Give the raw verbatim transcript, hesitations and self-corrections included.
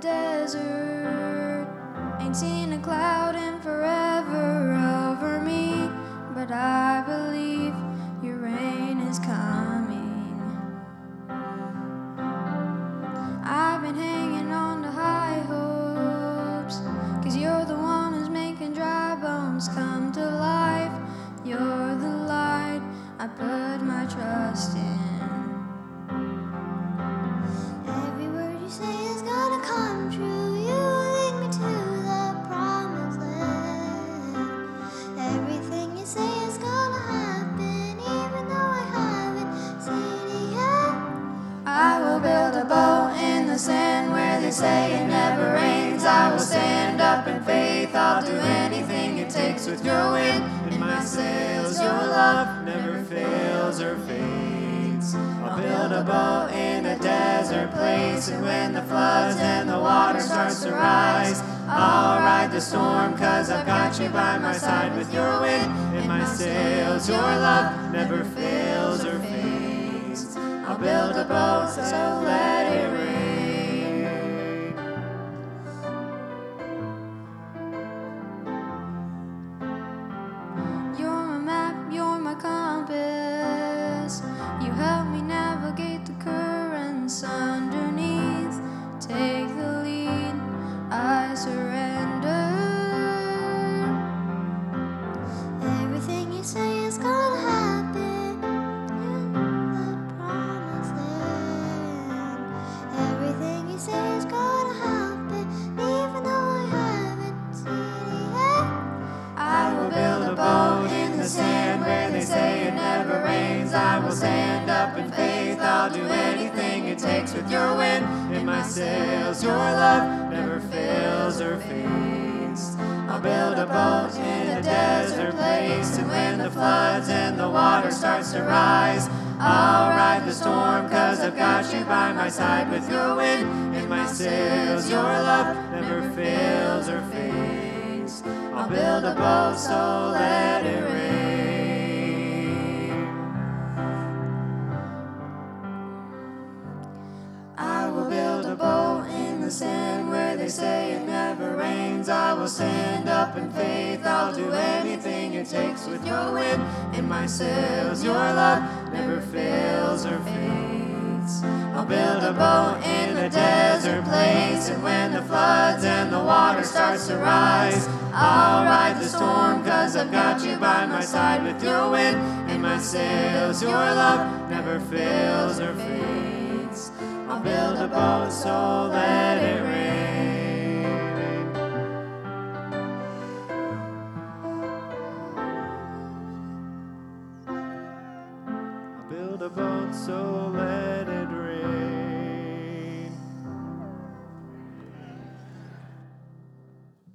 desert. Ain't seen a cloud in forever over me, but I believe your rain is coming. I've been hanging on to high hopes, 'cause you're the one who's making dry bones come to life. You're the light I put my trust in. Every word you say is gonna come true. You lead me to the promised land. Everything you say is gonna happen, even though I haven't seen it yet. I will build a boat in the sand where they say it never rains. I will stand up in faith. I'll do anything it takes with your wind in my sails. Your love never fails or fades. I'll build a boat in a desert place, and when the floods and the water starts to rise, I'll ride the storm, 'cause I've got you by my side with your wind in my sails. Your love never fails or fades. I'll build a boat, so let it rain. You're my map, you're my compass. You help me navigate the currents underneath. Take the lead, I surrender. Everything you say is gonna happen in the promised land. Everything you say is gonna happen, even though I haven't seen it yet. I will build a boat in the sand where they say it never rains. I will stand up in faith. I'll do anything it takes with your wind in my sails. Your love never fails or fades. I'll build a boat in a desert place, and when the floods and the water starts to rise, I'll ride the storm, 'cause I've got you by my side with your wind in my sails. Your love never fails or fades. I'll build a boat, so let it rain. I will build a boat in the sand where they say it never rains. I will stand up in faith. I'll do anything it takes with your wind in my sails. Your love never fails or fades. I'll build a boat in a desert place, and when the floods and the water starts to rise, I'll ride the storm, 'cause I've got you by my side with your wind in my sails. Your love never fails or fades. I'll build a boat, so let it rain. I'll build a boat, so let it